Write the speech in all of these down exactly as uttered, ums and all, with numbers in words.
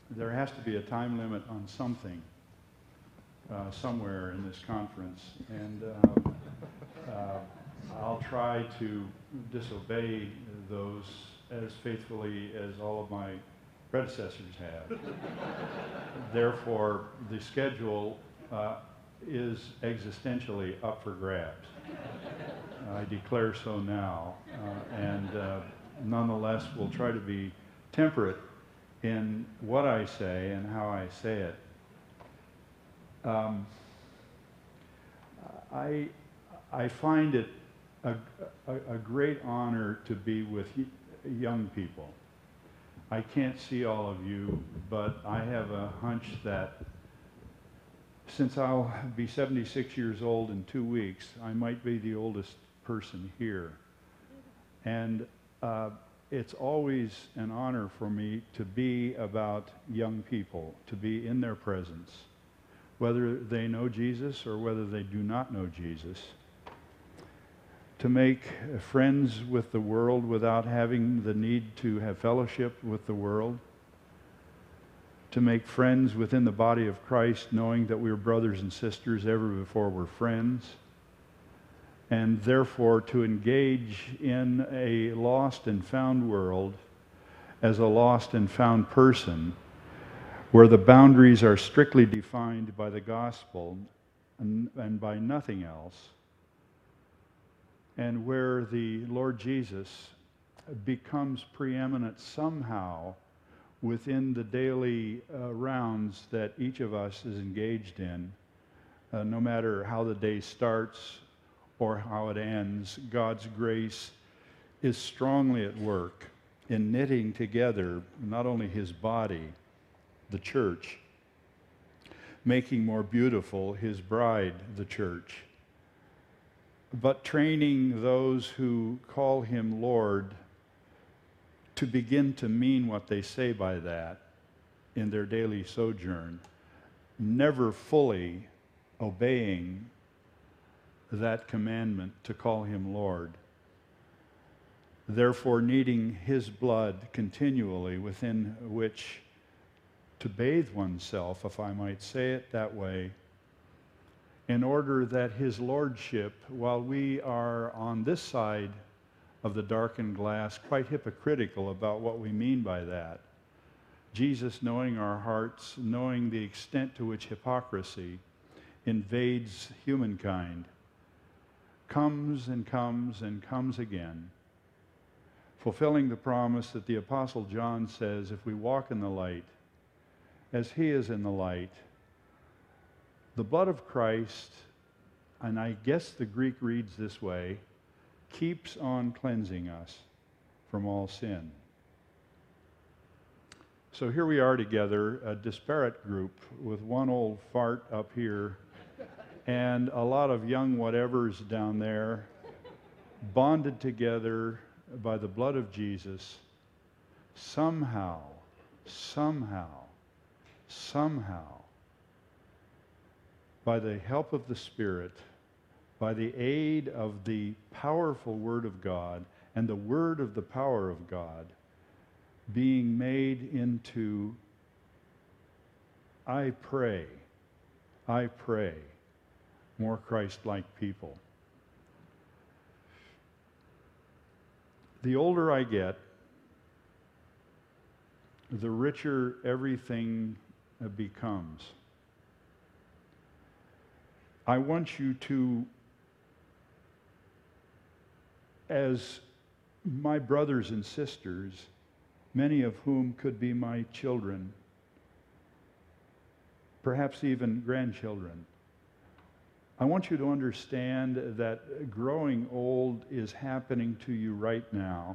there has to be a time limit on something uh, somewhere in this conference, and uh, uh, I'll try to disobey those as faithfully as all of my predecessors have. Therefore, the schedule uh, is existentially up for grabs. I declare so now, uh, and uh, nonetheless will try to be temperate in what I say and how I say it. Um, I, I find it a, a, a great honor to be with y young people. I can't see all of you, but I have a hunch that since I'll be seventy-six years old in two weeks, I might be the oldest person here. And uh, it's always an honor for me to be about young people, to be in their presence, whether they know Jesus or whether they do not know Jesus, to make friends with the world without having the need to have fellowship with the world, to make friends within the body of Christ, knowing that we're brothers and sisters ever before we're friends, and therefore to engage in a lost and found world as a lost and found person, where the boundaries are strictly defined by the gospel and, and by nothing else, and where the Lord Jesus becomes preeminent somehow within the daily uh, rounds that each of us is engaged in, uh, no matter how the day starts or how it ends. God's grace is strongly at work in knitting together not only his body, the church, making more beautiful his bride, the church, but training those who call him Lord to begin to mean what they say by that in their daily sojourn, never fully obeying that commandment to call him Lord, therefore needing his blood continually within which to bathe oneself, if I might say it that way, in order that his lordship, while we are on this side of the darkened glass, quite hypocritical about what we mean by that, Jesus, knowing our hearts, knowing the extent to which hypocrisy invades humankind, comes and comes and comes again, fulfilling the promise that the Apostle John says, if we walk in the light, as he is in the light, the blood of Christ, and I guess the Greek reads this way, keeps on cleansing us from all sin. So here we are together, a disparate group with one old fart up here and a lot of young whatevers down there, bonded together by the blood of Jesus, somehow, somehow, somehow, by the help of the Spirit, by the aid of the powerful Word of God and the Word of the power of God, being made into, I pray, I pray, more Christ-like people. The older I get, the richer everything becomes. I want you to, as my brothers and sisters, many of whom could be my children, perhaps even grandchildren, I want you to understand that growing old is happening to you right now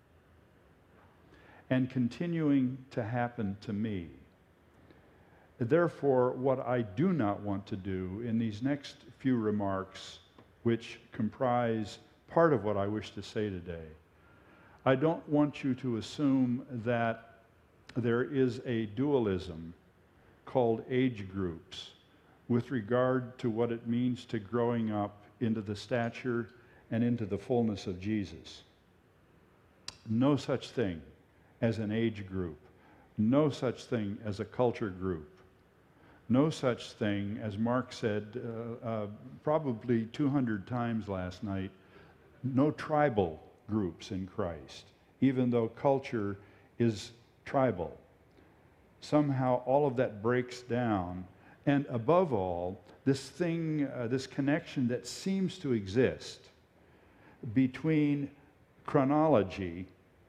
and continuing to happen to me. Therefore, what I do not want to do in these next few remarks, which comprise part of what I wish to say today, I don't want you to assume that there is a dualism called age groups with regard to what it means to growing up into the stature and into the fullness of Jesus. No such thing as an age group. no such thing as a culture group. No such thing, as Mark said uh, uh, probably two hundred times last night, no tribal groups in Christ, even though culture is tribal. Somehow all of that breaks down. And above all, this thing, uh, this connection that seems to exist between chronology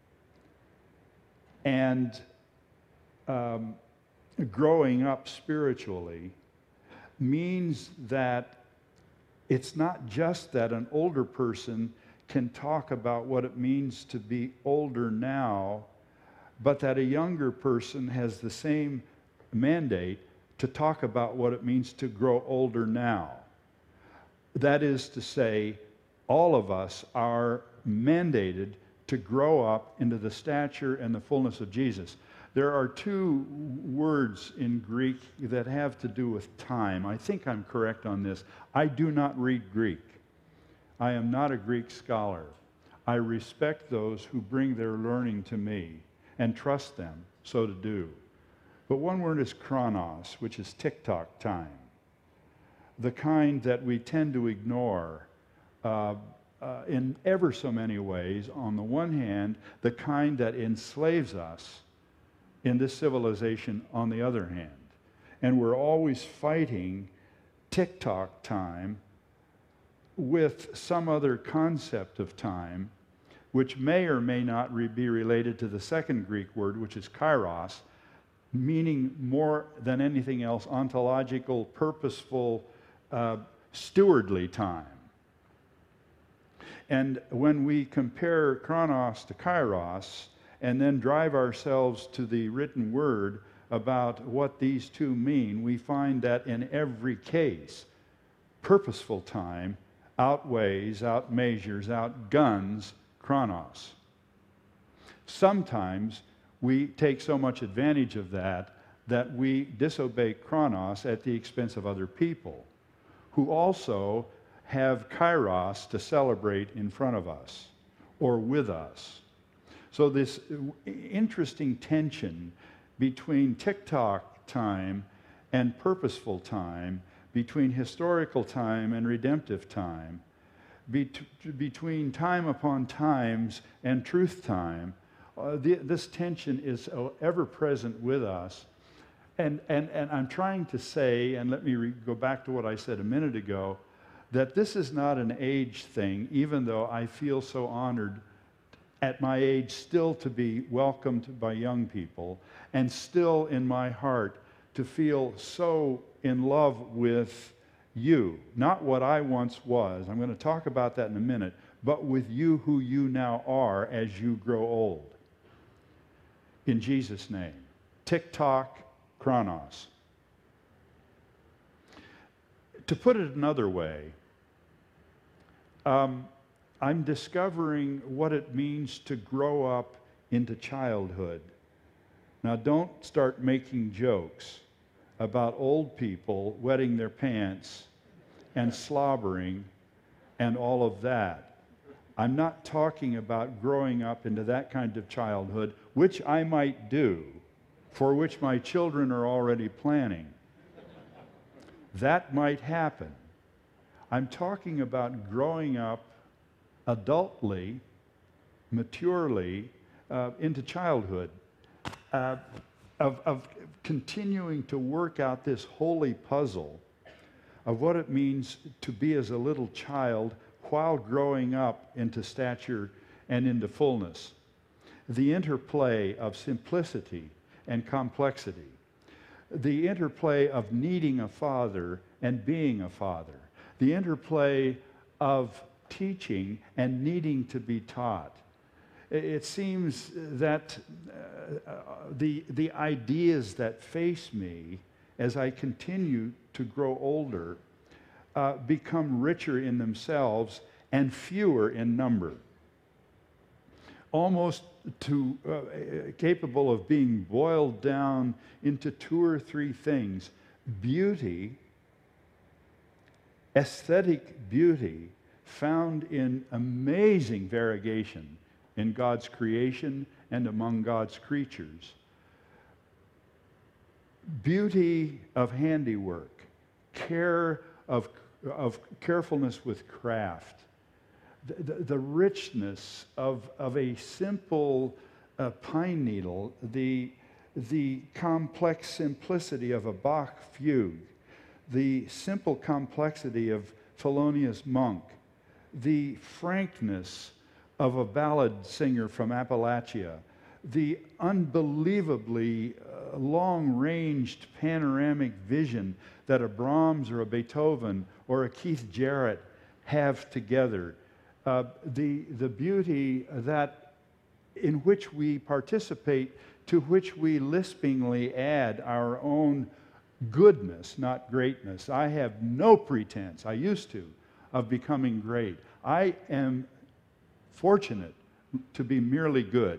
and um, growing up spiritually means that it's not just that an older person can talk about what it means to be older now, but that a younger person has the same mandate to talk about what it means to grow older now. That is to say, all of us are mandated to grow up into the stature and the fullness of Jesus. There are two words in Greek that have to do with time. I think I'm correct on this. I do not read Greek. I am not a Greek scholar. I respect those who bring their learning to me and trust them so to do. But one word is chronos, which is tick-tock time, the kind that we tend to ignore uh, uh, in ever so many ways. On the one hand, the kind that enslaves us in this civilization on the other hand. And we're always fighting tick-tock time with some other concept of time, which may or may not re- be related to the second Greek word, which is kairos, meaning more than anything else ontological, purposeful, uh, stewardly time. And when we compare chronos to kairos and then drive ourselves to the written word about what these two mean, we find that in every case, purposeful time outweighs, outmeasures, outguns chronos. Sometimes we take so much advantage of that that we disobey chronos at the expense of other people who also have kairos to celebrate in front of us or with us. So this interesting tension between tick-tock time and purposeful time, between historical time and redemptive time, bet- between time upon times and truth time, uh, the, this tension is uh, ever present with us. And, and, and I'm trying to say, and let me re- go back to what I said a minute ago, that this is not an age thing, even though I feel so honored at my age still to be welcomed by young people, and still in my heart to feel so in love with you. Not what I once was, I'm going to talk about that in a minute, but with you who you now are as you grow old. In Jesus' name. Tick-tock, chronos. To put it another way, um, I'm discovering what it means to grow up into childhood. Now, don't start making jokes about old people wetting their pants and slobbering and all of that. I'm not talking about growing up into that kind of childhood, which I might do, for which my children are already planning. That might happen. I'm talking about growing up adultly, maturely, uh, into childhood, uh, of, of continuing to work out this holy puzzle of what it means to be as a little child while growing up into stature and into fullness. The interplay of simplicity and complexity. The interplay of needing a father and being a father. The interplay of teaching and needing to be taught. It seems that uh, the, the ideas that face me as I continue to grow older uh, become richer in themselves and fewer in number. Almost to uh, capable of being boiled down into two or three things: beauty, aesthetic beauty, found in amazing variegation in God's creation and among God's creatures, beauty of handiwork, care of, of carefulness with craft, the, the, the richness of, of a simple uh, pine needle, the, the complex simplicity of a Bach fugue, the simple complexity of Thelonious Monk, the frankness of a ballad singer from Appalachia, the unbelievably uh, long-ranged panoramic vision that a Brahms or a Beethoven or a Keith Jarrett have together, uh, the, the beauty that in which we participate, to which we lispingly add our own goodness, not greatness. I have no pretense, I used to, of becoming great. I am fortunate to be merely good.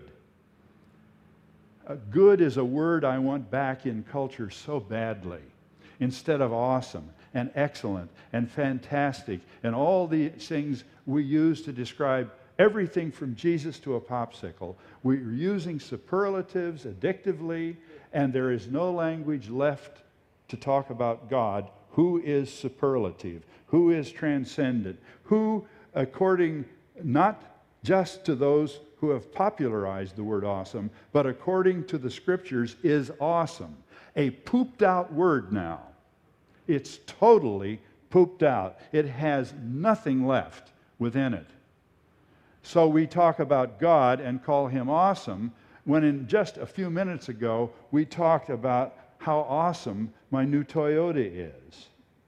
Uh, good is a word I want back in culture so badly, instead of awesome and excellent and fantastic and all the things we use to describe everything from Jesus to a popsicle. We're using superlatives addictively, and there is no language left to talk about God, who is superlative, who is transcendent, who, according not just to those who have popularized the word awesome, but according to the Scriptures, is awesome. A pooped out word now. It's totally pooped out. It has nothing left within it. So we talk about God and call him awesome, when in just a few minutes ago we talked about how awesome my new Toyota is,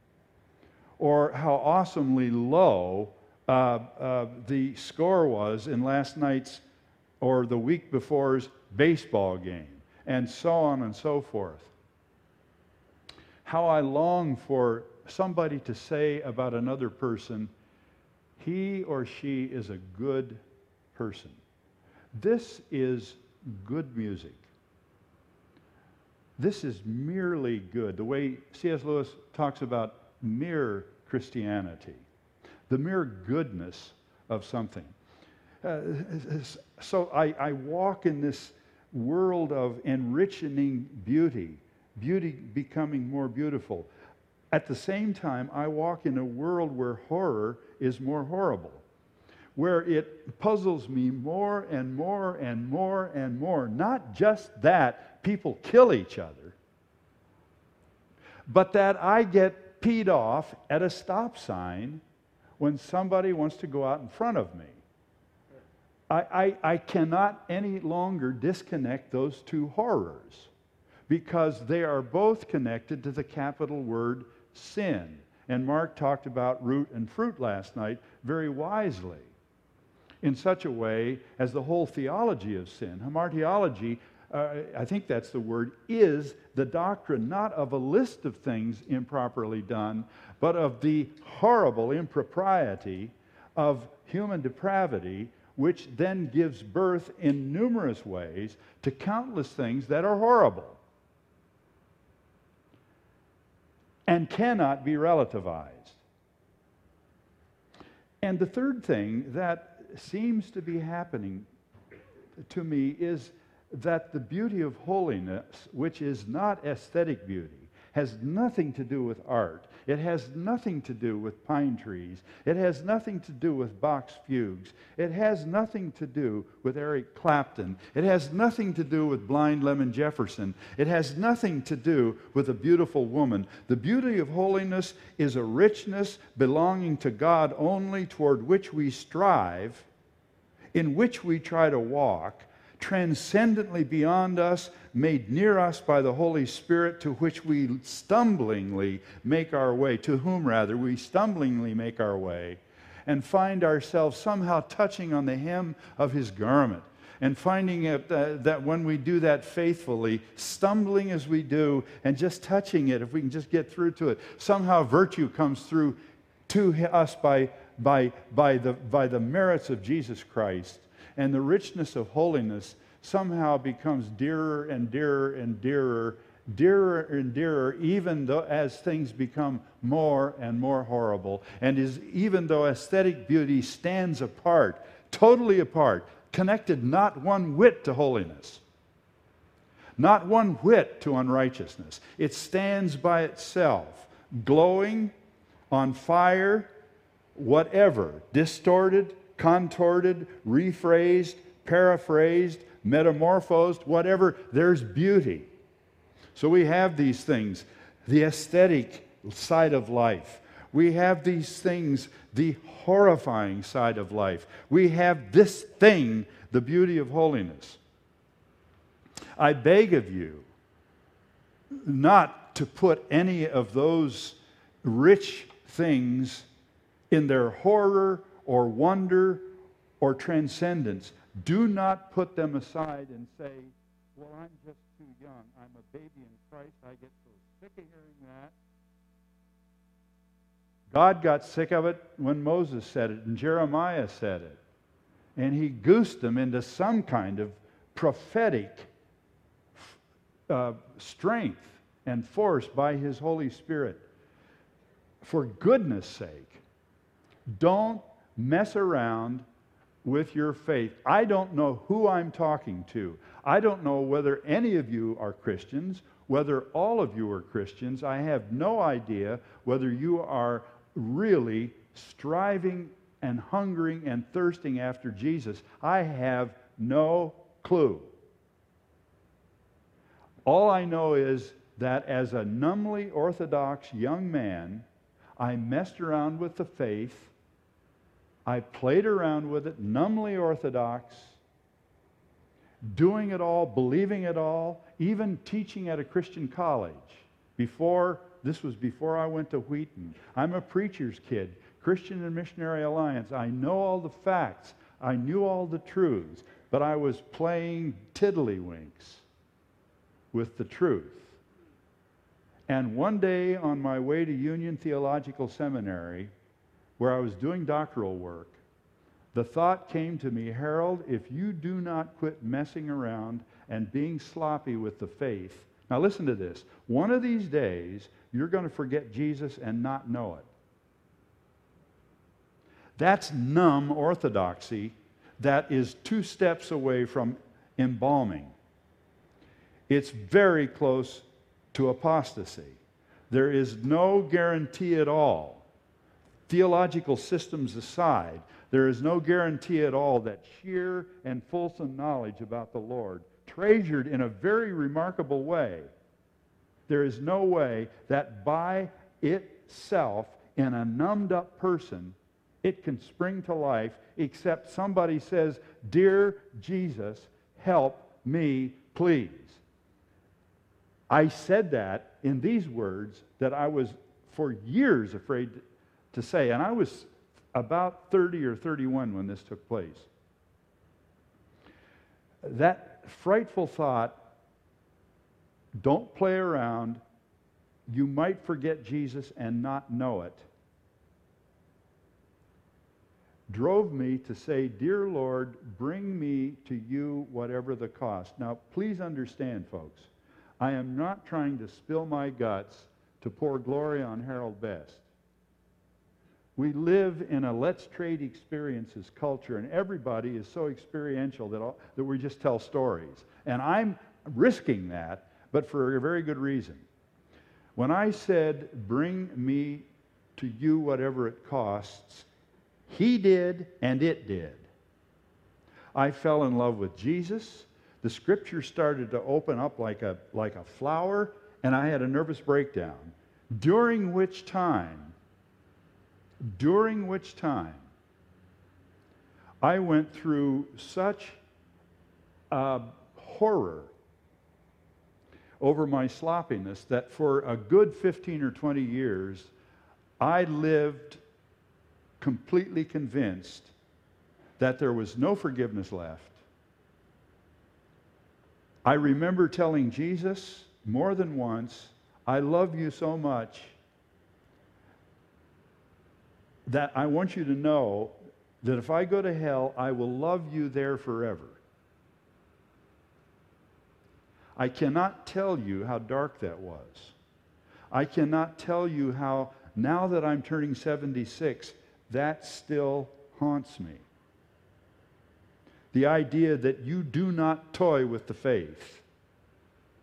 or how awesomely low uh, uh, the score was in last night's or the week before's baseball game, and so on and so forth. How I long for somebody to say about another person, he or she is a good person. This is good music. This is merely good. The way C S Lewis talks about mere Christianity, the mere goodness of something. Uh, so I, I walk in this world of enriching beauty, beauty becoming more beautiful. At the same time, I walk in a world where horror is more horrible, where it puzzles me more and more and more and more. Not just that people kill each other, but that I get peed off at a stop sign when somebody wants to go out in front of me. I, I, I cannot any longer disconnect those two horrors, because they are both connected to the capital word sin. And Mark talked about root and fruit last night very wisely, in such a way as the whole theology of sin. Hamartiology, uh, I think that's the word, is the doctrine not of a list of things improperly done, but of the horrible impropriety of human depravity, which then gives birth in numerous ways to countless things that are horrible and cannot be relativized. And the third thing that seems to be happening to me is that the beauty of holiness, which is not aesthetic beauty, has nothing to do with art. It has nothing to do with pine trees. It has nothing to do with Bach's fugues. It has nothing to do with Eric Clapton. It has nothing to do with Blind Lemon Jefferson. It has nothing to do with a beautiful woman. The beauty of holiness is a richness belonging to God only, toward which we strive, in which we try to walk, transcendently beyond us, made near us by the Holy Spirit, to which we stumblingly make our way, to whom rather we stumblingly make our way, and find ourselves somehow touching on the hem of his garment, and finding it, uh, that when we do that faithfully, stumbling as we do, and just touching it, if we can just get through to it, somehow virtue comes through to us by, by, by, the, by the merits of Jesus Christ. And the richness of holiness somehow becomes dearer and dearer and dearer, dearer and dearer, even though as things become more and more horrible. And is even though aesthetic beauty stands apart, totally apart, connected not one whit to holiness. not one whit to unrighteousness. It stands by itself, glowing, on fire, whatever, distorted, contorted, rephrased, paraphrased, metamorphosed, whatever, there's beauty. So we have these things, the aesthetic side of life. We have these things, the horrifying side of life. We have this thing, the beauty of holiness. I beg of you not to put any of those rich things in their horror or wonder or transcendence. Do not put them aside and say, well, I'm just too young. I'm a baby in Christ. I get so sick of hearing that. God got sick of it when Moses said it and Jeremiah said it. And he goosed them into some kind of prophetic uh, strength and force by his Holy Spirit. For goodness sake, don't mess around with your faith. I don't know who I'm talking to. I don't know whether any of you are Christians, whether all of you are Christians. I have no idea whether you are really striving and hungering and thirsting after Jesus. I have no clue. All I know is that as a numbly Orthodox young man, I messed around with the faith. I played around with it, numbly Orthodox, doing it all, believing it all, even teaching at a Christian college. Before, this was before I went to Wheaton. I'm a preacher's kid, Christian and Missionary Alliance. I know all the facts. I knew all the truths, but I was playing tiddlywinks with the truth. And one day on my way to Union Theological Seminary, where I was doing doctoral work, the thought came to me, Harold, if you do not quit messing around and being sloppy with the faith, now listen to this, one of these days you're going to forget Jesus and not know it. That's numb orthodoxy that is two steps away from embalming. It's very close to apostasy. There is no guarantee at all. Theological systems aside, there is no guarantee at all that sheer and fulsome knowledge about the Lord, treasured in a very remarkable way, there is no way that by itself, in a numbed up person, it can spring to life except somebody says, "Dear Jesus, help me, please." I said that in these words that I was for years afraid to say, and I was about thirty or thirty-one when this took place. That frightful thought, don't play around, you might forget Jesus and not know it, drove me to say, "Dear Lord, bring me to you whatever the cost." Now, please understand, folks, I am not trying to spill my guts to pour glory on Harold Best. We live in a let's trade experiences culture, and everybody is so experiential that, all, that we just tell stories. And I'm risking that, but for a very good reason. When I said, "Bring me to you whatever it costs," he did, and it did. I fell in love with Jesus. The Scripture started to open up like a, like a flower, and I had a nervous breakdown. During which time, during which time, I went through such uh, horror over my sloppiness that for a good fifteen or twenty years, I lived completely convinced that there was no forgiveness left. I remember telling Jesus more than once, "I love you so much that I want you to know that if I go to hell, I will love you there forever." I cannot tell you how dark that was. I cannot tell you how, now that I'm turning seventy-six, that still haunts me. The idea that you do not toy with the faith.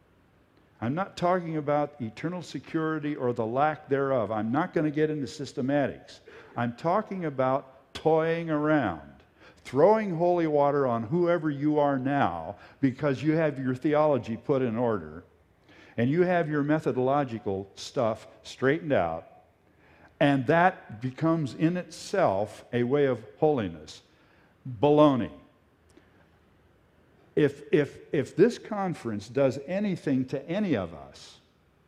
I'm not talking about eternal security or the lack thereof. I'm not going to get into systematics. I'm talking about toying around, throwing holy water on whoever you are now because you have your theology put in order and you have your methodological stuff straightened out, and that becomes in itself a way of holiness. Baloney. If, if, if this conference does anything to any of us,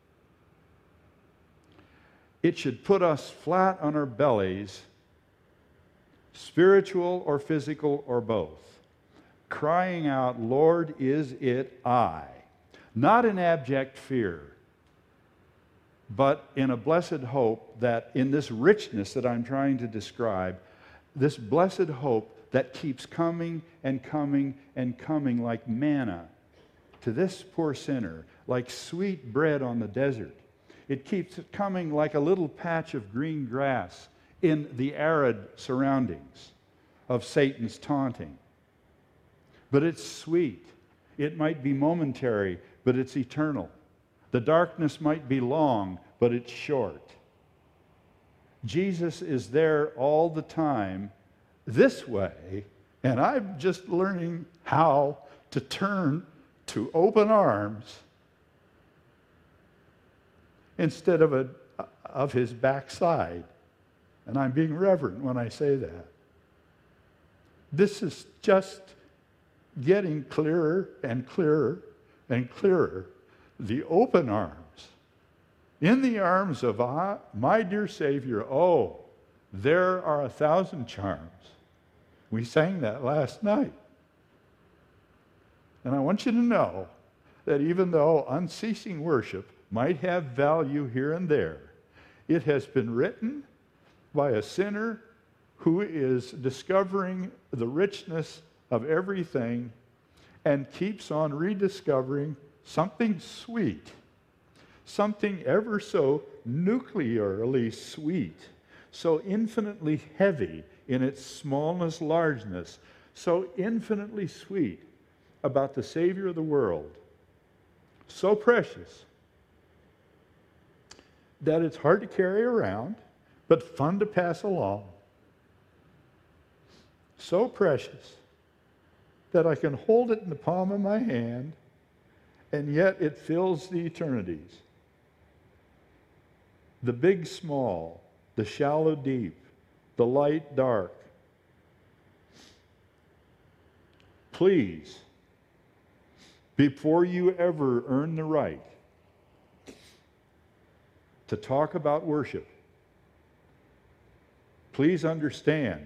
it should put us flat on our bellies, spiritual or physical or both, crying out, Lord, is it I? Not in abject fear, but in a blessed hope that in this richness that I'm trying to describe, this blessed hope that keeps coming and coming and coming like manna to this poor sinner, like sweet bread on the desert. It keeps coming like a little patch of green grass in the arid surroundings of Satan's taunting. But it's sweet. It might be momentary, but it's eternal. The darkness might be long, but it's short. Jesus is there all the time this way, and I'm just learning how to turn to open arms instead of, a, of his backside. And I'm being reverent when I say that. This is just getting clearer and clearer and clearer. The open arms. In the arms of I, my dear Savior, oh, there are a thousand charms. We sang that last night. And I want you to know that even though unceasing worship might have value here and there, it has been written by a sinner who is discovering the richness of everything and keeps on rediscovering something sweet, something ever so nuclearly sweet, so infinitely heavy in its smallness, largeness, so infinitely sweet about the Savior of the world, so precious that it's hard to carry around, but fun to pass along. So precious that I can hold it in the palm of my hand, and yet it fills the eternities. The big small, the shallow deep, the light dark. Please, before you ever earn the right to talk about worship, please understand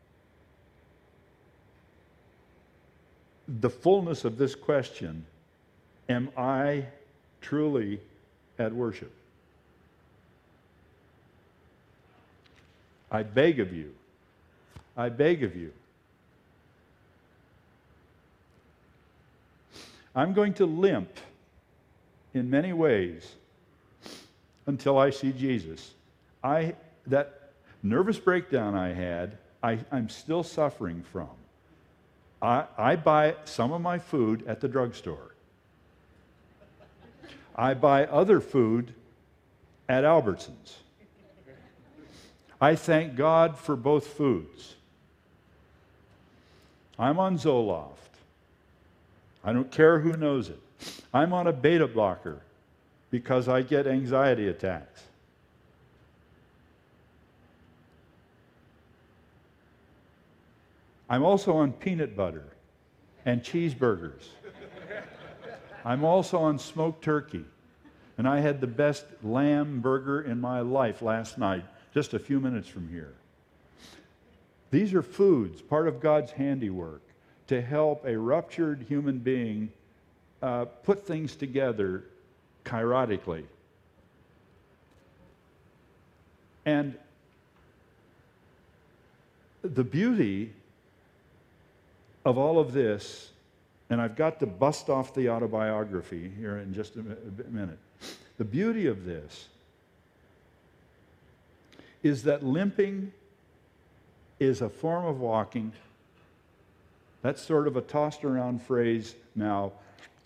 the fullness of this question: am I truly at worship? I beg of you, I beg of you. I'm going to limp in many ways until I see Jesus. I, that nervous breakdown I had, I, I'm still suffering from. I, I buy some of my food at the drugstore. I buy other food at Albertsons. I thank God for both foods. I'm on Zoloft. I don't care who knows it. I'm on a beta blocker because I get anxiety attacks. I'm also on peanut butter and cheeseburgers. I'm also on smoked turkey. And I had the best lamb burger in my life last night, just a few minutes from here. These are foods, part of God's handiwork, to help a ruptured human being uh, put things together kairotically. And the beauty of all of this, and I've got to bust off the autobiography here in just a, a minute. The beauty of this is that limping is a form of walking. That's sort of a tossed around phrase now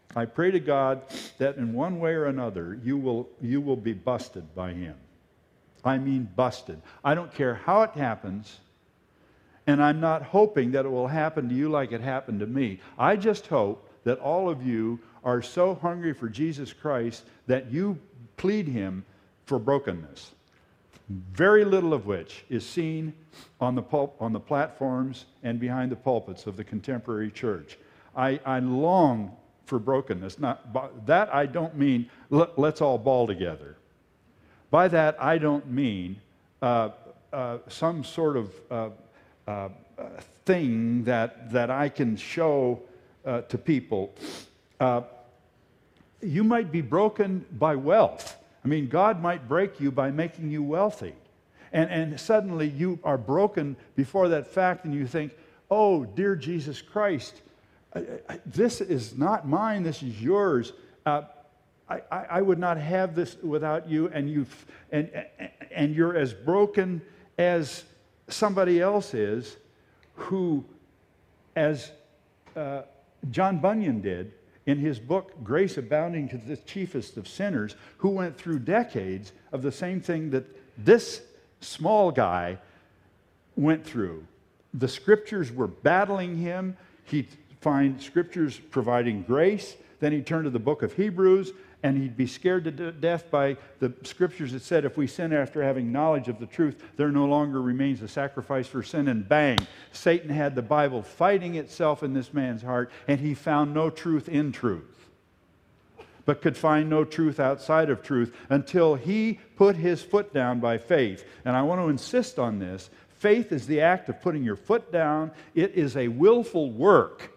I pray to God that in one way or another you will, you will be busted by him. I mean busted. I don't care how it happens, and I'm not hoping that it will happen to you like it happened to me. I just hope that all of you are so hungry for Jesus Christ that you plead him for brokenness. Very little of which is seen on the pul- on the platforms and behind the pulpits of the contemporary church. I, I long for brokenness. Not, by that I don't mean let, let's all bawl together. By that I don't mean uh, uh, some sort of uh, uh, thing that, that I can show uh, to people. Uh, you might be broken by wealth. I mean, God might break you by making you wealthy. And, and suddenly you are broken before that fact and you think, oh, dear Jesus Christ, I, I, this is not mine, this is yours. Uh, I, I, I would not have this without you, and, you've, and, and you're as broken as somebody else is who, as uh, John Bunyan did, in his book, Grace Abounding to the Chiefest of Sinners, who went through decades of the same thing that this small guy went through. The scriptures were battling him. He'd find scriptures providing grace. Then he'd turn to the book of Hebrews, and he'd be scared to death by the scriptures that said, if we sin after having knowledge of the truth, there no longer remains a sacrifice for sin. And bang, Satan had the Bible fighting itself in this man's heart, and he found no truth in truth, but could find no truth outside of truth until he put his foot down by faith. And I want to insist on this. Faith is the act of putting your foot down. It is a willful work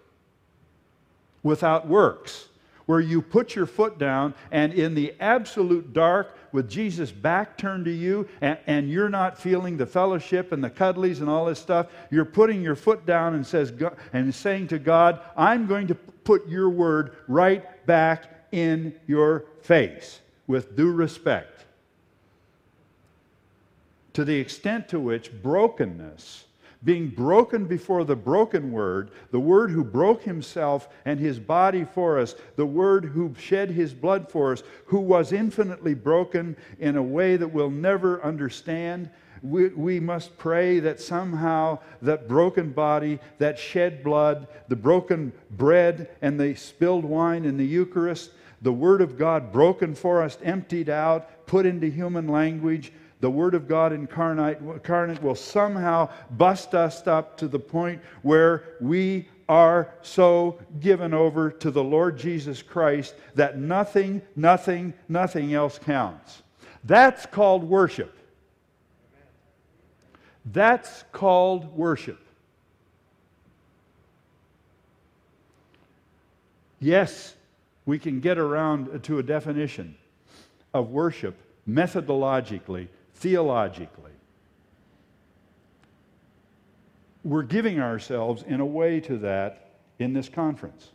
without works, where you put your foot down, and in the absolute dark, with Jesus' back turned to you, and, and you're not feeling the fellowship and the cuddlies and all this stuff, you're putting your foot down and says and saying to God, I'm going to put your word right back in your face with due respect. To the extent to which brokenness, being broken before the broken Word, the Word who broke himself and his body for us, the Word who shed his blood for us, who was infinitely broken in a way that we'll never understand, we, we must pray that somehow that broken body, that shed blood, the broken bread and the spilled wine in the Eucharist, the Word of God broken for us, emptied out, put into human language, the Word of God incarnate, incarnate will somehow bust us up to the point where we are so given over to the Lord Jesus Christ that nothing, nothing, nothing else counts. That's called worship. That's called worship. Yes, we can get around to a definition of worship methodologically, theologically. We're giving ourselves in a way to that in this conference.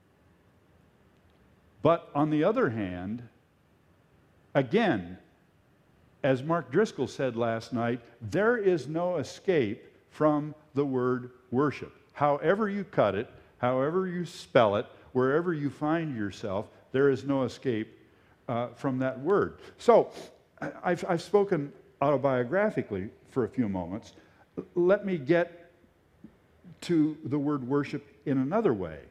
But on the other hand, again, as Mark Driscoll said last night, there is no escape from the word worship. However you cut it, however you spell it, wherever you find yourself, there is no escape uh, from that word. So, I've, I've spoken autobiographically for a few moments. Let me get to the word worship in another way,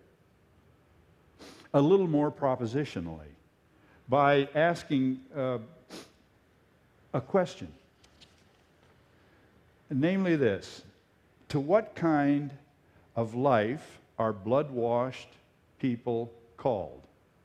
a little more propositionally, by asking uh, a question. Namely this: to what kind of life are blood-washed people called?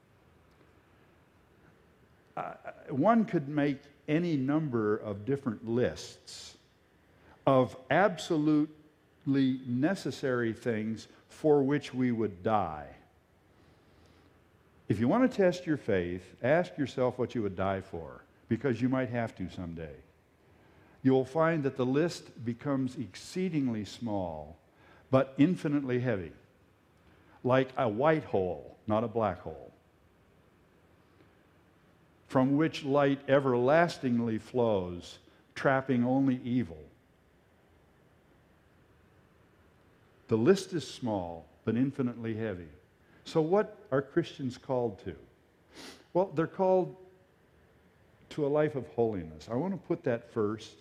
Uh, one could make any number of different lists of absolutely necessary things for which we would die. If you want to test your faith, ask yourself what you would die for, because you might have to someday. You'll find that the list becomes exceedingly small, but infinitely heavy, like a white hole, not a black hole, from which light everlastingly flows, trapping only evil. The list is small, but infinitely heavy. So what are Christians called to? Well, they're called to a life of holiness. I want to put that first.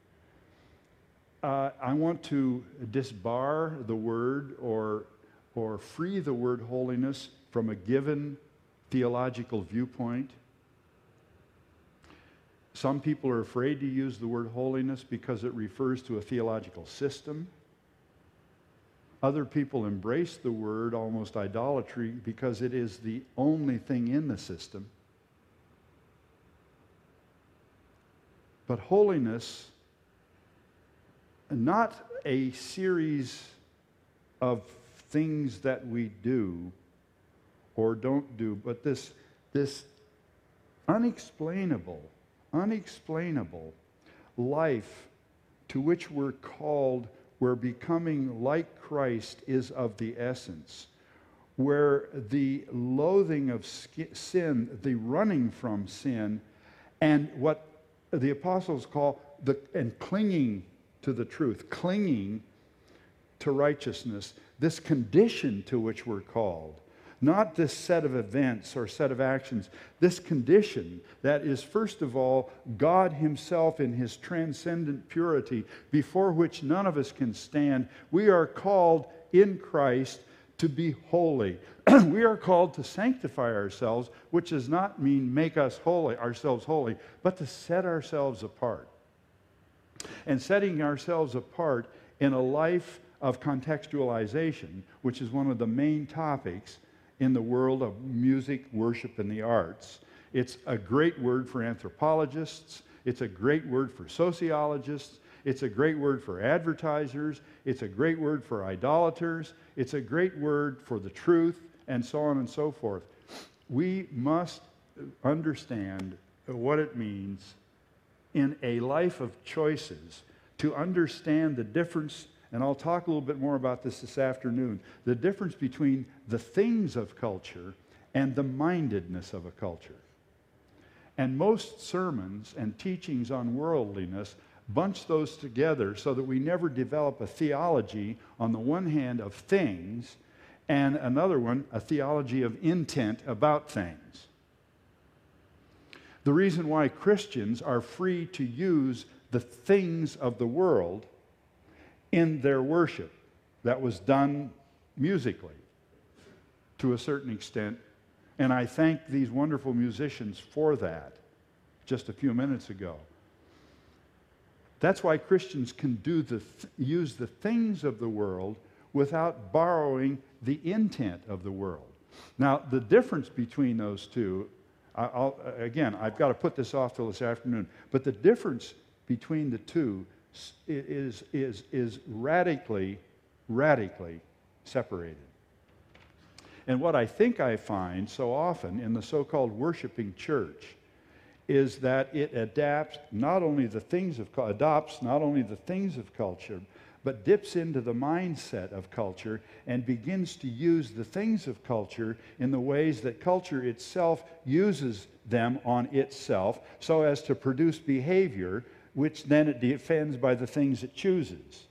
Uh, I want to disbar the word or, or free the word holiness from a given theological viewpoint. Some people are afraid to use the word holiness because it refers to a theological system. Other people embrace the word, almost idolatry, because it is the only thing in the system. But holiness, not a series of things that we do or don't do, but this, this unexplainable, unexplainable life to which we're called, where becoming like Christ is of the essence, where the loathing of sin, the running from sin, and what the apostles call the, and clinging to the truth, clinging to righteousness, this condition to which we're called, not this set of events or set of actions, this condition that is, first of all, God Himself in His transcendent purity, before which none of us can stand. We are called in Christ to be holy. We are called to sanctify ourselves, which does not mean make us holy, ourselves holy, but to set ourselves apart. And setting ourselves apart in a life of contextualization, which is one of the main topics in the world of music, worship, and the arts. It's a great word for anthropologists. It's a great word for sociologists. It's a great word for advertisers. It's a great word for idolaters. It's a great word for the truth, and so on and so forth. We must understand what it means in a life of choices to understand the difference, and I'll talk a little bit more about this this afternoon, the difference between the things of culture and the mindedness of a culture. And most sermons and teachings on worldliness bunch those together so that we never develop a theology, on the one hand, of things, and another one, a theology of intent about things. The reason why Christians are free to use the things of the world in their worship, that was done musically to a certain extent, and I thank these wonderful musicians for that just a few minutes ago. That's why Christians can do the th- use the things of the world without borrowing the intent of the world. Now, the difference between those two, I'll, again, I've got to put this off till this afternoon, but the difference between the two is, is, is radically, radically separated. And what I think I find so often in the so-called worshiping church is that it adapts not only the things of adopts not only the things of culture, but dips into the mindset of culture and begins to use the things of culture in the ways that culture itself uses them on itself, so as to produce behavior which then it defends by the things it chooses.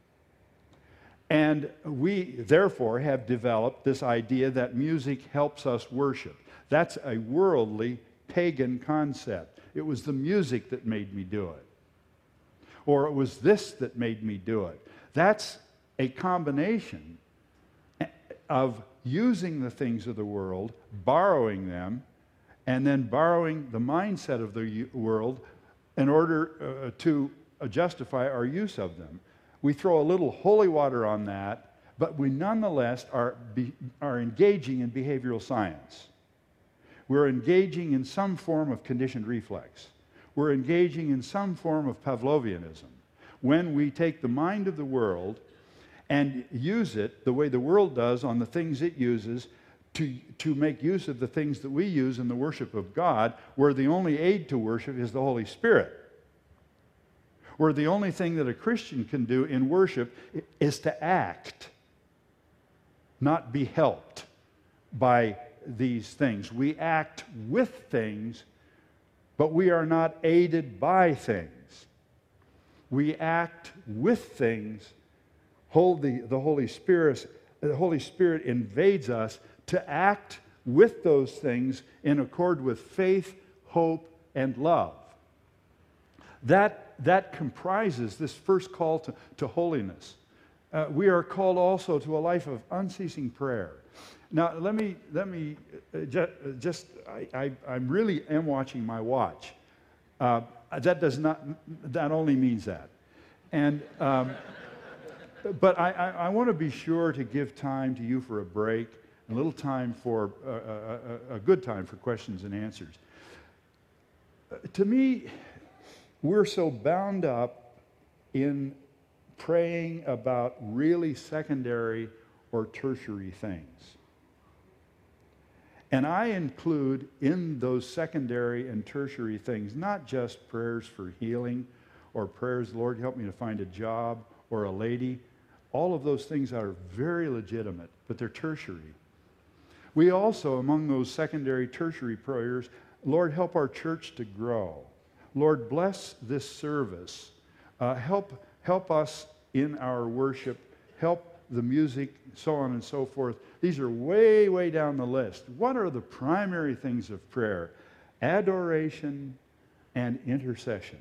And we, therefore, have developed this idea that music helps us worship. That's a worldly, pagan concept. It was the music that made me do it. Or it was this that made me do it. That's a combination of using the things of the world, borrowing them, and then borrowing the mindset of the world in order uh, to uh, justify our use of them. We throw a little holy water on that, but we nonetheless are, be, are engaging in behavioral science. We're engaging in some form of conditioned reflex. We're engaging in some form of Pavlovianism. When we take the mind of the world and use it the way the world does on the things it uses to, to make use of the things that we use in the worship of God, where the only aid to worship is the Holy Spirit. Where the only thing that a Christian can do in worship is to act, not be helped by these things. We act with things, but we are not aided by things. We act with things. Hold the, the Holy Spirit. The Holy Spirit invades us to act with those things in accord with faith, hope, and love. That, that comprises this first call to, to holiness. Uh, we are called also to a life of unceasing prayer. Now, let me, let me uh, just, just I, I, I really am watching my watch. Uh, that does not, that only means that. And, um, but I, I, I want to be sure to give time to you for a break, a little time for, uh, a, a, a good time for questions and answers. Uh, to me, we're so bound up in praying about really secondary or tertiary things. And I include in those secondary and tertiary things not just prayers for healing or prayers, Lord, help me to find a job or a lady. All of those things are very legitimate, but they're tertiary. We also, among those secondary, tertiary prayers, Lord, help our church to grow. Lord, bless this service. Uh, help, help us in our worship. Help the music, so on and so forth. These are way, way down the list. What are the primary things of prayer? Adoration and intercession.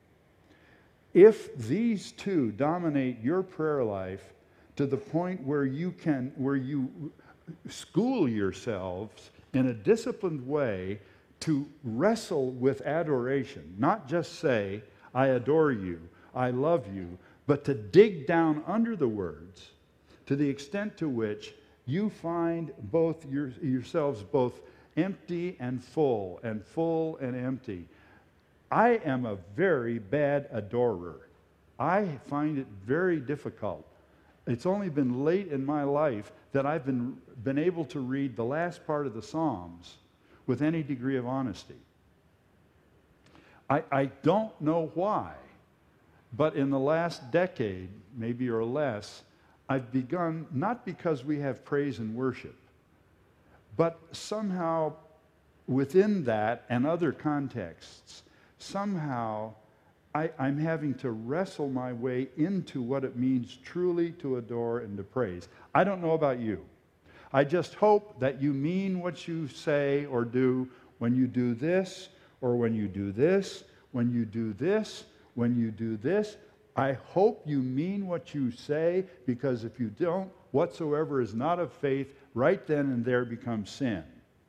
If these two dominate your prayer life to the point where you can, where you school yourselves in a disciplined way to wrestle with adoration, not just say, I adore you, I love you, but to dig down under the words to the extent to which you find both your, yourselves both empty and full, and full and empty. I am a very bad adorer. I find it very difficult. It's only been late in my life that I've been, been able to read the last part of the Psalms with any degree of honesty. I, I don't know why, but in the last decade, maybe or less, I've begun, not because we have praise and worship, but somehow within that and other contexts, somehow I, I'm having to wrestle my way into what it means truly to adore and to praise. I don't know about you. I just hope that you mean what you say or do when you do this, or when you do this, when you do this, when you do this. I hope you mean what you say, because if you don't, whatsoever is not of faith, right then and there becomes sin.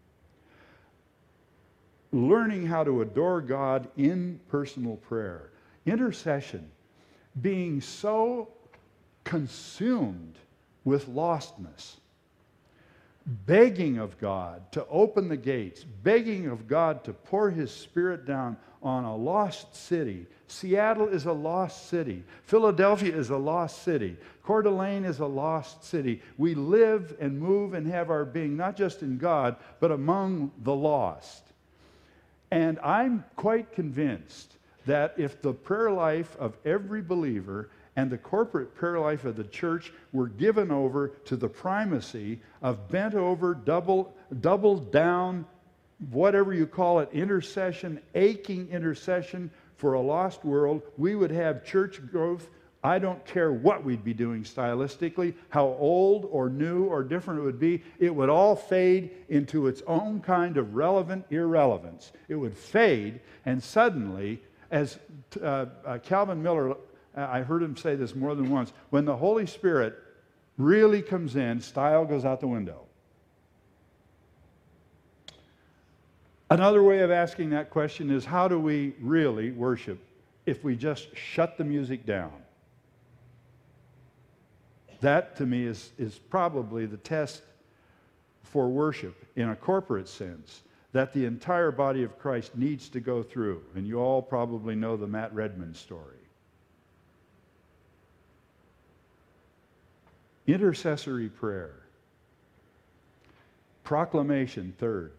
Learning how to adore God in personal prayer. Intercession. Being so consumed with lostness. Begging of God to open the gates. Begging of God to pour His Spirit down on a lost city. Seattle is a lost city. Philadelphia is a lost city. Coeur d'Alene is a lost city. We live and move and have our being not just in God, but among the lost. And I'm quite convinced that if the prayer life of every believer and the corporate prayer life of the church were given over to the primacy of bent over, double, double down, whatever you call it, intercession, aching intercession for a lost world, we would have church growth. I don't care what we'd be doing stylistically, how old or new or different it would be. It would all fade into its own kind of relevant irrelevance. It would fade, and suddenly, as uh, uh, Calvin Miller, I heard him say this more than once, when the Holy Spirit really comes in, style goes out the window. Another way of asking that question is, how do we really worship if we just shut the music down? That, to me, is, is probably the test for worship in a corporate sense that the entire body of Christ needs to go through. And you all probably know the Matt Redman story. Intercessory prayer. Proclamation, third.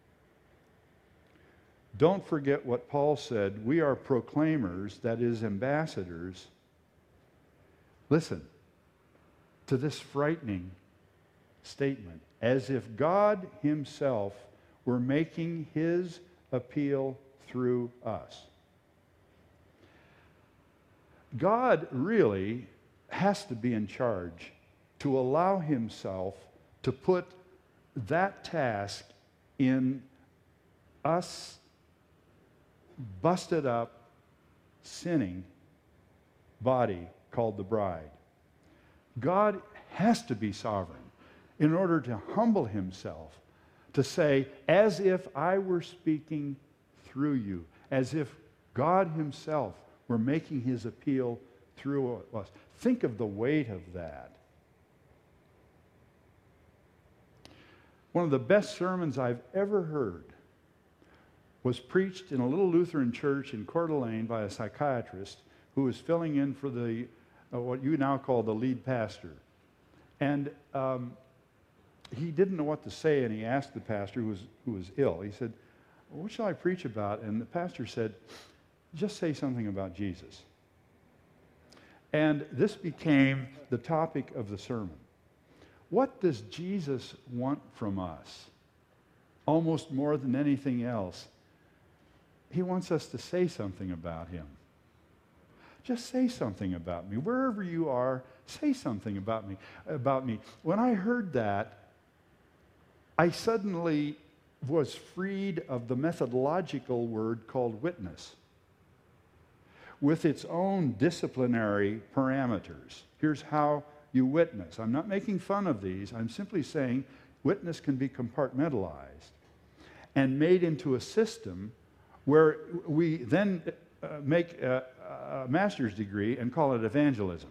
Don't forget what Paul said. We are proclaimers, that is, ambassadors. Listen to this frightening statement. As if God Himself were making His appeal through us. God really has to be in charge to allow Himself to put that task in us busted up, sinning body called the bride. God has to be sovereign in order to humble himself, to say, as if I were speaking through you, as if God himself were making his appeal through us. Think of the weight of that. One of the best sermons I've ever heard was preached in a little Lutheran church in Coeur d'Alene by a psychiatrist who was filling in for the uh, what you now call the lead pastor. And um, he didn't know what to say, and he asked the pastor, who was, who was ill, he said, what shall I preach about? And the pastor said, just say something about Jesus. And this became the topic of the sermon. What does Jesus want from us? Almost more than anything else, he wants us to say something about him. Just say something about me. Wherever you are, say something about me. About me. When I heard that, I suddenly was freed of the methodological word called witness, with its own disciplinary parameters. Here's how you witness. I'm not making fun of these. I'm simply saying witness can be compartmentalized and made into a system where we then uh, make a, a master's degree and call it evangelism.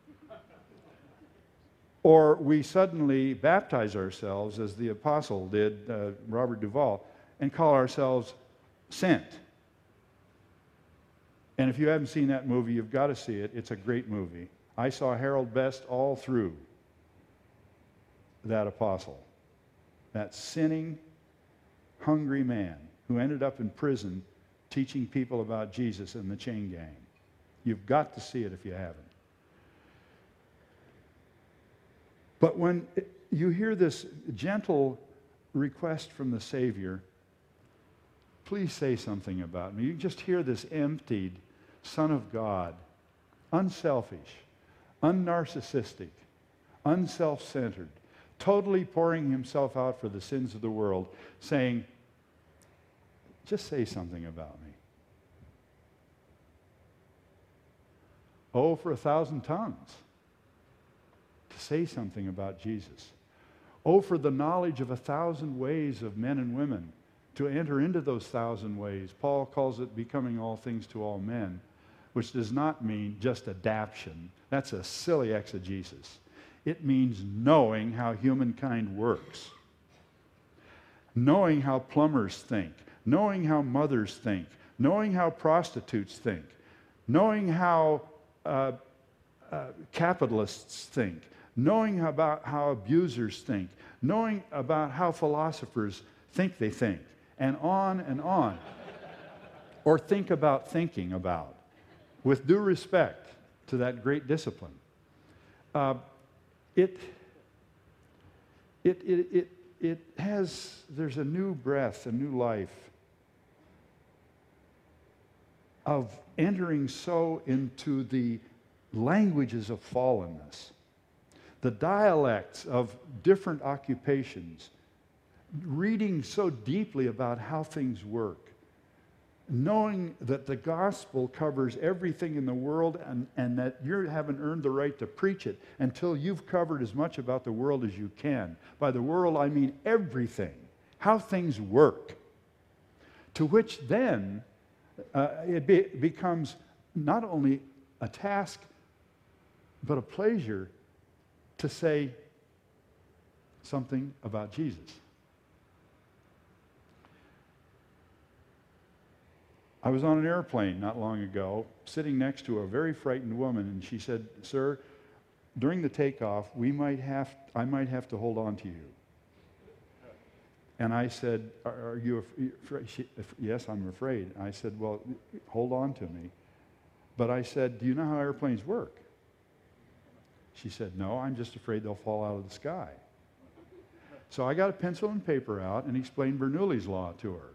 Or we suddenly baptize ourselves, as the apostle did, uh, Robert Duvall, and call ourselves sent. And if you haven't seen that movie, you've got to see it. It's a great movie. I saw Harold Best all through that apostle, that sinning, hungry man who ended up in prison teaching people about Jesus in the chain gang. You've got to see it if you haven't. But when you hear this gentle request from the Savior, please say something about me. You just hear this emptied Son of God, unselfish, unnarcissistic, unself-centered, totally pouring himself out for the sins of the world, saying, just say something about me. Oh, for a thousand tongues to say something about Jesus. Oh, for the knowledge of a thousand ways of men and women to enter into those thousand ways. Paul calls it becoming all things to all men, which does not mean just adaption. That's a silly exegesis. It means knowing how humankind works, knowing how plumbers think, knowing how mothers think, knowing how prostitutes think, knowing how uh, uh, capitalists think, knowing about how abusers think, knowing about how philosophers think they think, and on and on. Or think about thinking about, with due respect to that great discipline. Uh, it, it, it, it, it has, there's a new breath, a new life of entering so into the languages of fallenness, the dialects of different occupations, reading so deeply about how things work, knowing that the gospel covers everything in the world and, and that you haven't earned the right to preach it until you've covered as much about the world as you can. By the world, I mean everything, how things work, to which then uh, it be, becomes not only a task, but a pleasure to say something about Jesus. I was on an airplane not long ago, sitting next to a very frightened woman, and she said, "Sir, during the takeoff, we might have, I might have to hold on to you." And I said, "Are, are you afraid?" She, "Yes, I'm afraid." I said, "Well, hold on to me." But I said, "Do you know how airplanes work?" She said, "No, I'm just afraid they'll fall out of the sky." So I got a pencil and paper out and explained Bernoulli's law to her.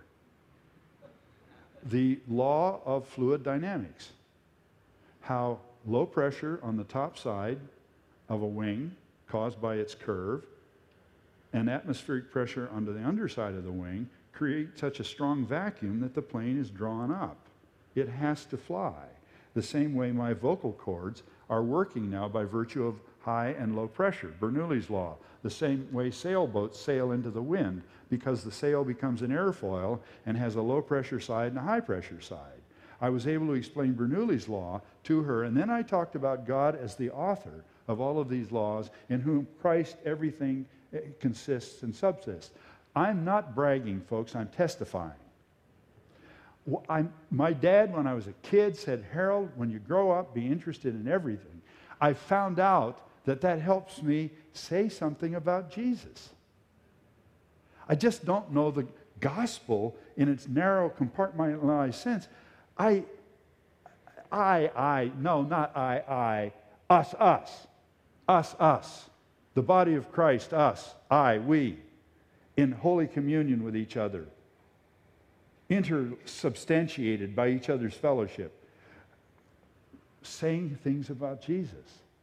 The law of fluid dynamics. How low pressure on the top side of a wing caused by its curve and atmospheric pressure under the underside of the wing create such a strong vacuum that the plane is drawn up. It has to fly. The same way my vocal cords are working now by virtue of high and low pressure, Bernoulli's law. The same way sailboats sail into the wind, because the sail becomes an airfoil and has a low pressure side and a high pressure side. I was able to explain Bernoulli's law to her, and then I talked about God as the author of all of these laws, in whom Christ everything consists and subsists. I'm not bragging, folks, I'm testifying. I'm, my dad, when I was a kid, said, Harold, when you grow up, be interested in everything. I found out that that helps me say something about Jesus. I just don't know the gospel in its narrow, compartmentalized sense. I, I, I, no, not I, I, us, us, us, us, the body of Christ, us, I, we, in holy communion with each other, intersubstantiated by each other's fellowship, saying things about Jesus.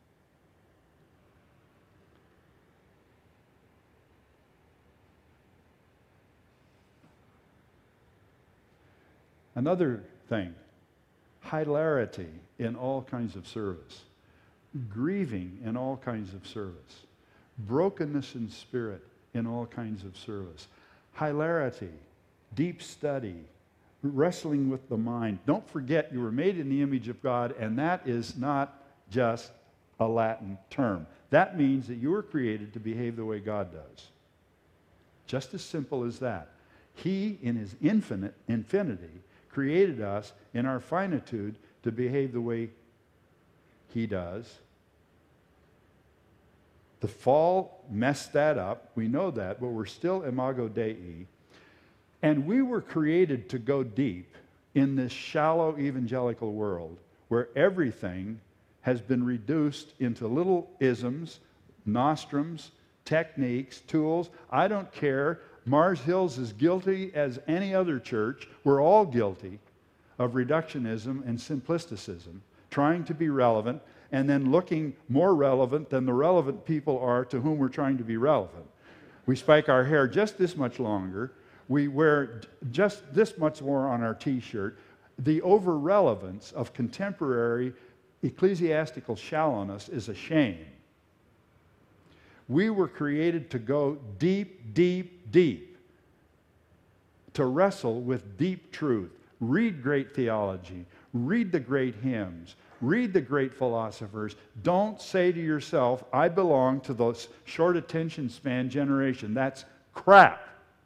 Another thing, hilarity in all kinds of service, grieving in all kinds of service, brokenness in spirit in all kinds of service, hilarity, deep study, wrestling with the mind. Don't forget you were made in the image of God, and that is not just a Latin term. That means that you were created to behave the way God does. Just as simple as that. He, in his infinite infinity, created us in our finitude to behave the way he does. The fall messed that up. We know that, but we're still imago Dei. And we were created to go deep in this shallow evangelical world where everything has been reduced into little isms, nostrums, techniques, tools. I don't care. Mars Hills is guilty as any other church. We're all guilty of reductionism and simplisticism, trying to be relevant and then looking more relevant than the relevant people are to whom we're trying to be relevant. We spike our hair just this much longer. We wear just this much more on our t-shirt. The over-relevance of contemporary ecclesiastical shallowness is a shame. We were created to go deep, deep, deep, to wrestle with deep truth. Read great theology. Read the great hymns. Read the great philosophers. Don't say to yourself, I belong to the short attention span generation. That's crap.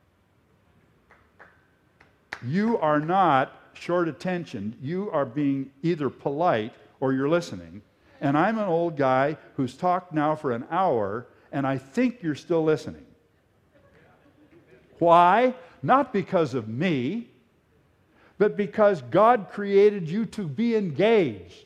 You are not short attention. You are being either polite or you're listening. And I'm an old guy who's talked now for an hour, and I think you're still listening. Why? Not because of me, but because God created you to be engaged.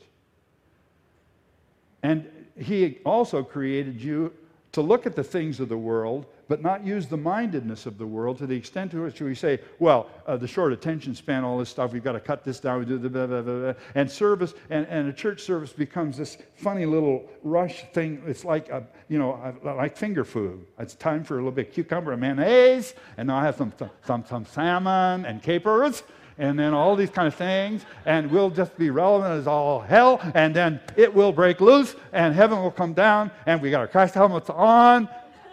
And He also created you to look at the things of the world, but not use the mindedness of the world to the extent to which we say, well, uh, the short attention span, all this stuff, we've got to cut this down, we do the blah, blah, blah, blah. And service, and, and a church service becomes this funny little rush thing. It's like, a, you know, a, like finger food. It's time for a little bit of cucumber and mayonnaise, and I'll have some, some, some salmon and capers, and then all these kind of things, and we'll just be relevant as all hell, and then it will break loose, and heaven will come down, and we got our Christ helmets on.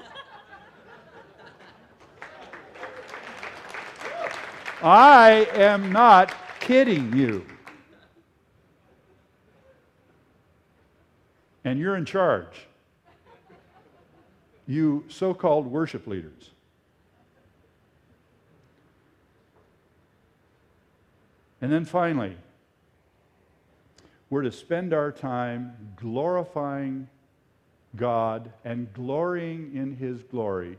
I am not kidding you. And you're in charge. You so-called worship leaders. And then finally, we're to spend our time glorifying God and glorying in His glory,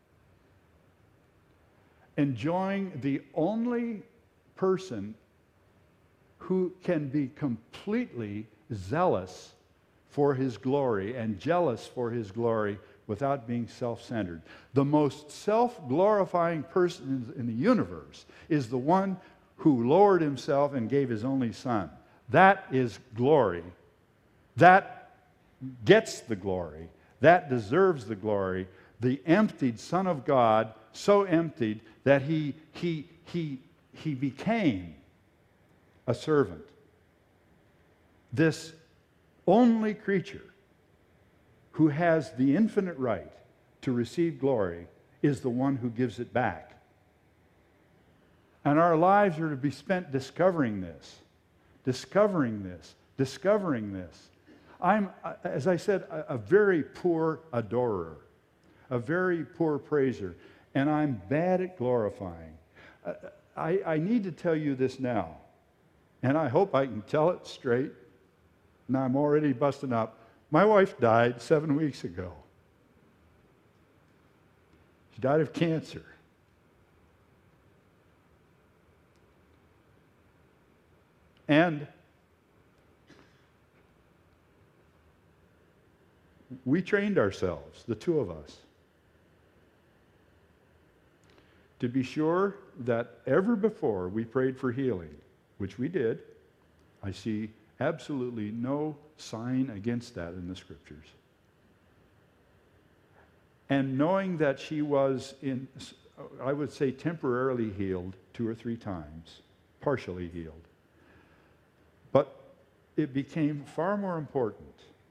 enjoying the only person who can be completely zealous for His glory and jealous for His glory without being self-centered. The most self-glorifying person in the universe is the one who lowered himself and gave his only son. That is glory. That gets the glory. That deserves the glory the emptied Son of God, so emptied that he, he, he, he became a servant. This only creature who has the infinite right to receive glory is the one who gives it back. And our lives are to be spent discovering this, discovering this, discovering this. I'm, as I said, a, a very poor adorer, a very poor praiser, and I'm bad at glorifying. I, I need to tell you this now, and I hope I can tell it straight. And I'm already busting up. My wife died seven weeks ago. She died of cancer. And we trained ourselves, the two of us, to be sure that ever before we prayed for healing, which we did. I see absolutely no sign against that in the Scriptures. And knowing that she was in, I would say, temporarily healed two or three times, partially healed. But it became far more important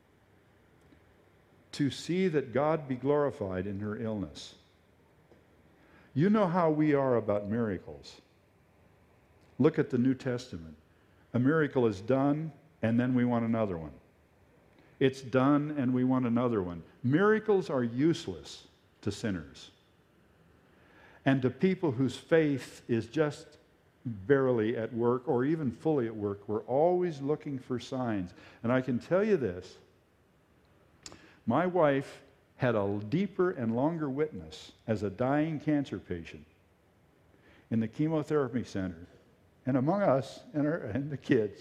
to see that God be glorified in her illness. You know how we are about miracles. Look at the New Testament. A miracle is done, and then we want another one. It's done, and we want another one. Miracles are useless to sinners and to people whose faith is just barely at work or even fully at work. We're always looking for signs. And I can tell you this. My wife had a deeper and longer witness as a dying cancer patient in the chemotherapy center and among us and, our, and the kids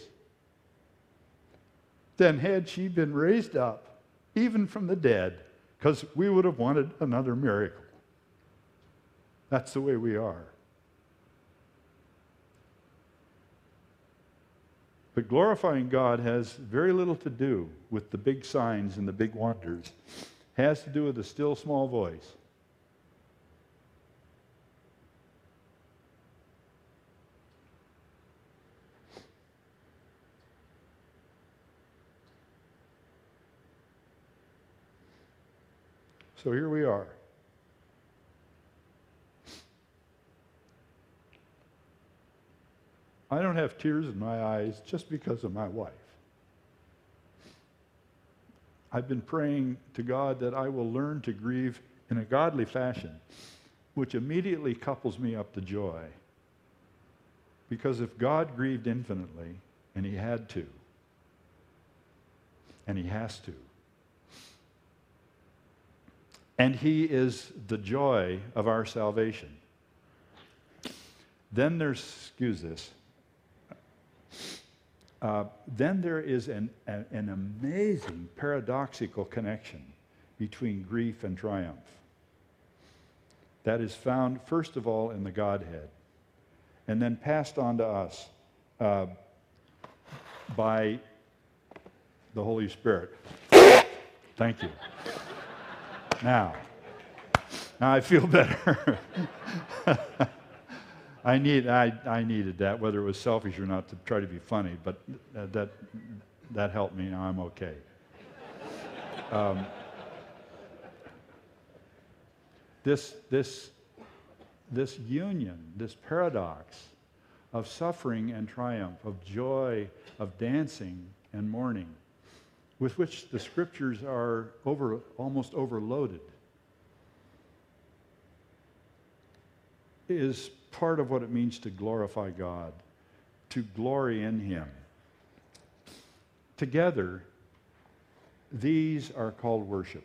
than had she been raised up, even from the dead, because we would have wanted another miracle. That's the way we are. But glorifying God has very little to do with the big signs and the big wonders. It has to do with the still small voice. So here we are. I don't have tears in my eyes just because of my wife. I've been praying to God that I will learn to grieve in a godly fashion, which immediately couples me up to joy. Because if God grieved infinitely, and he had to, and he has to, and he is the joy of our salvation, then there's, excuse this, Uh, then there is an, a, an amazing paradoxical connection between grief and triumph that is found, first of all, in the Godhead, and then passed on to us uh, by the Holy Spirit. Thank you. Now, now I feel better. I need I, I needed that, whether it was selfish or not, to try to be funny, but uh, that that helped me. Now I'm okay. Um, this this this union, this paradox of suffering and triumph, of joy, of dancing and mourning, with which the Scriptures are over almost overloaded, is part of what it means to glorify God, to glory in him. Together, these are called worship.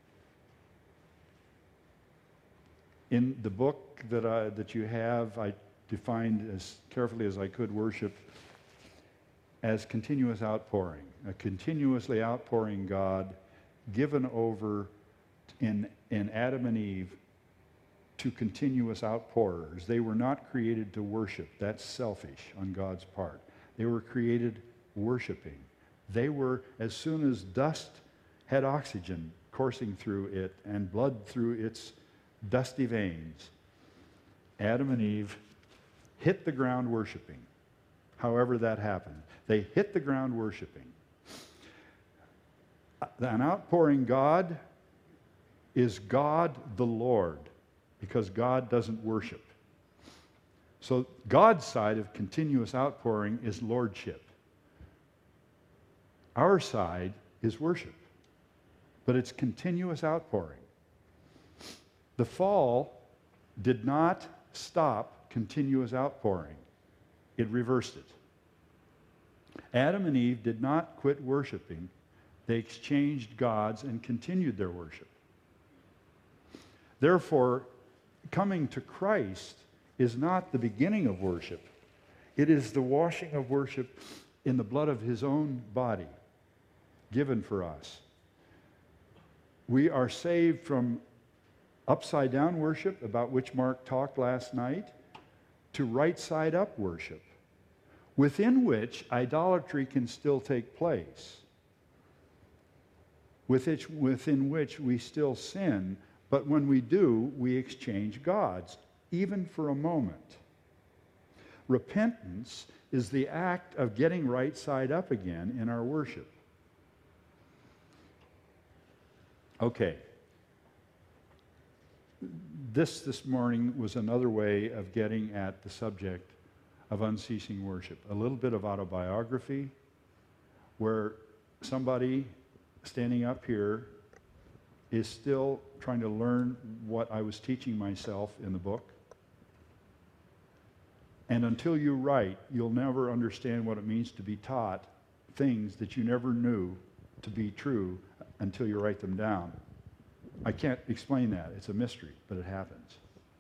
In the book that I, that you have, I defined as carefully as I could worship as continuous outpouring, a continuously outpouring God given over in, in Adam and Eve to continuous outpourers. They were not created to worship. That's selfish on God's part. They were created worshiping. They were, as soon as dust had oxygen, coursing through it and blood through its dusty veins, Adam and Eve hit the ground worshiping. However that happened. They hit the ground worshiping. An outpouring God is God the Lord, because God doesn't worship. So God's side of continuous outpouring is lordship. Our side is worship, but it's continuous outpouring. The fall did not stop continuous outpouring. It reversed it. Adam and Eve did not quit worshiping. They exchanged gods and continued their worship. Therefore, coming to Christ is not the beginning of worship. It is the washing of worship in the blood of his own body given for us. We are saved from upside down worship, about which Mark talked last night, to right side up worship, within which idolatry can still take place, within which we still sin, but when we do, we exchange gods, even for a moment. Repentance is the act of getting right side up again in our worship. Okay. This this morning was another way of getting at the subject of unceasing worship. A little bit of autobiography, where somebody standing up here is still trying to learn what I was teaching myself in the book. And until you write, you'll never understand what it means to be taught things that you never knew to be true until you write them down. I can't explain that. It's a mystery, but it happens.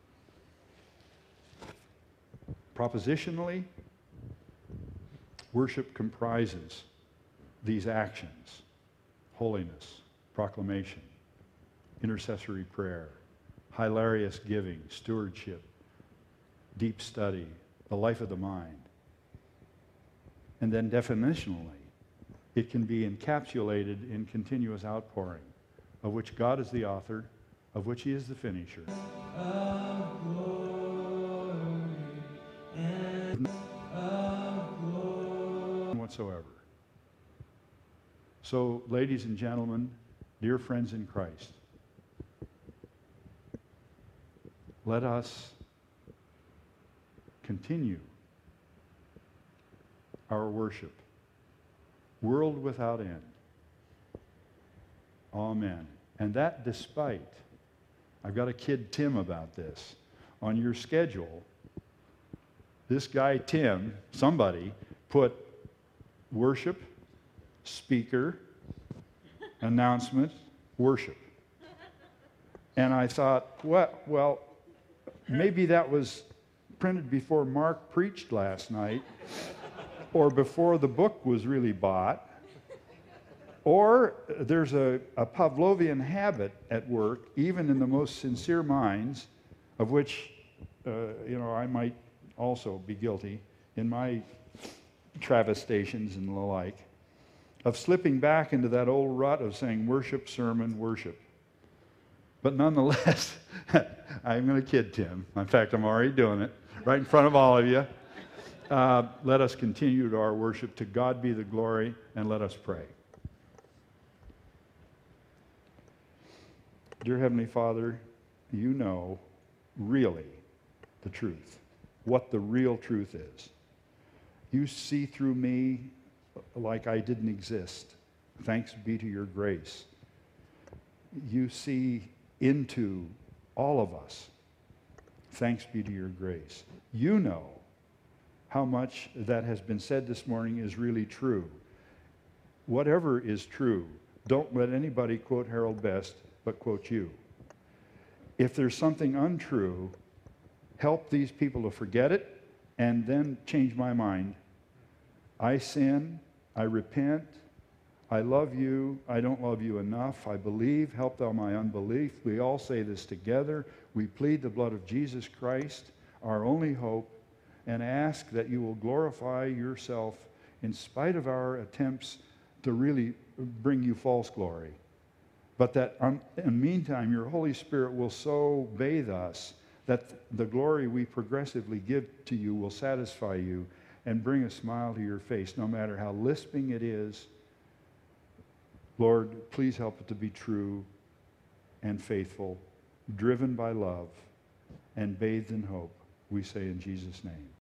Propositionally, worship comprises these actions: holiness, proclamation, intercessory prayer, hilarious giving, stewardship, deep study, the life of the mind. And then definitionally, it can be encapsulated in continuous outpouring, of which God is the author, of which he is the finisher. Of glory and of glory whatsoever. So, ladies and gentlemen, dear friends in Christ, let us continue our worship, world without end. Amen. And that despite, I've got to kid Tim about this, on your schedule, this guy Tim, somebody, put worship, speaker, announcement, worship. And I thought, well, well, maybe that was printed before Mark preached last night, or before the book was really bought. Or there's a, a Pavlovian habit at work, even in the most sincere minds, of which, uh, you know, I might also be guilty in my travestations and the like, of slipping back into that old rut of saying worship, sermon, worship. But nonetheless, I'm going to kid Tim. In fact, I'm already doing it right in front of all of you. Uh, let us continue to our worship. To God be the glory, and let us pray. Dear Heavenly Father, you know really the truth, what the real truth is. You see through me like I didn't exist. Thanks be to your grace. You see into all of us. Thanks be to your grace. You know how much that has been said this morning is really true. Whatever is true, don't let anybody quote Harold Best, but quote you. If there's something untrue, help these people to forget it and then change my mind. I sin, I repent, I love you, I don't love you enough, I believe, help thou my unbelief. We all say this together. We plead the blood of Jesus Christ, our only hope, and ask that you will glorify yourself in spite of our attempts to really bring you false glory. but that um, in the meantime, your Holy Spirit will so bathe us that the glory we progressively give to you will satisfy you and bring a smile to your face, no matter how lisping it is. Lord, please help it to be true and faithful, driven by love, and bathed in hope, we say in Jesus' name.